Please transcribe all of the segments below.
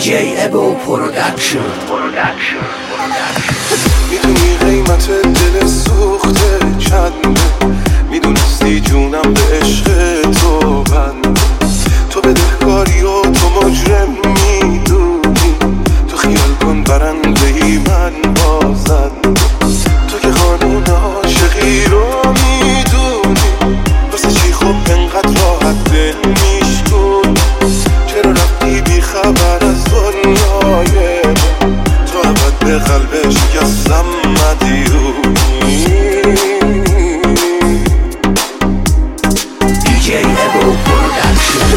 DJ ابو پروداکشن. میدونی قیمت دل سوخته چنده، میدونستی جونم به عشق تو بنده، تو بدهکاری و تو مجرم میدونی، تو خیال کن برنده ای من بازنده، تو که قانون عاشقی رو میدونی، واسه چی خب انقدر راحت دل میشکن، چرا رفتی بی خبر از دنیای تو ابد به قلبش شکستم مدیونی. DJ ابو پروداکشن.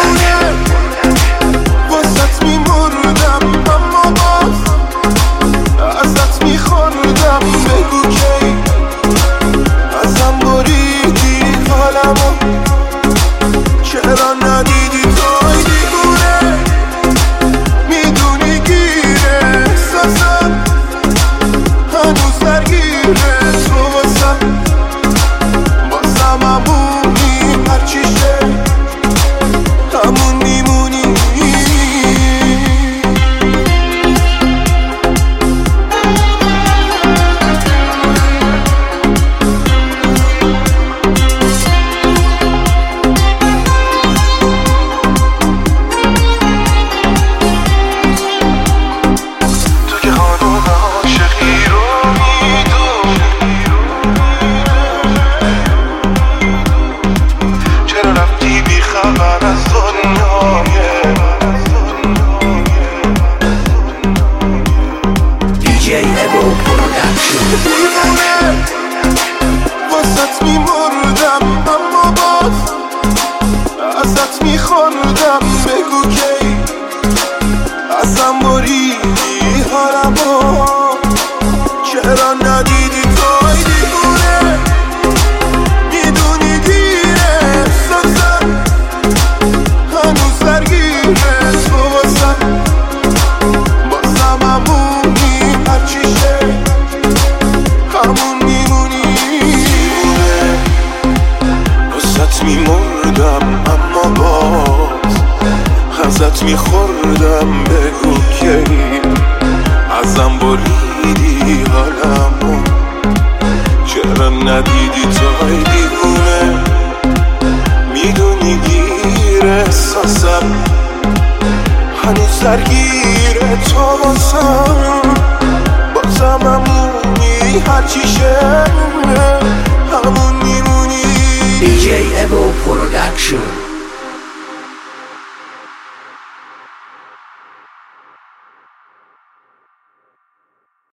واسط میمردم اما باز ازت میخوردم، بگو کی ازم بریدی حالمو، چرا ندیدی توی دیگونه، میدونی گیره احساسم هنوز درگیره تو، بازم همونی هرچی شه همون میمونی. تو که قانون عاشقی رو میدونی، چرا رفتی بی خبر از دنیای DJ ابو پروداکشن. واسط میمردم اما باز ازت میخوردم، بگو کی ازم بریدی حالمو، چرا ندیدی توی دیگونه، میدونی دیره احساسم هنوز درگیره تو، بازم همونی هرچی شه همون میمونی. واسط میمردم اما باز ازت میخوردم، بگو کی ازم بریدی حالمو، چرا ندیدی توی دیوونه، میدونی گیر احساسم هنوز درگیره تو، بازم همونی هرچی شه همون میمونی. DJ ابو پروداکشن.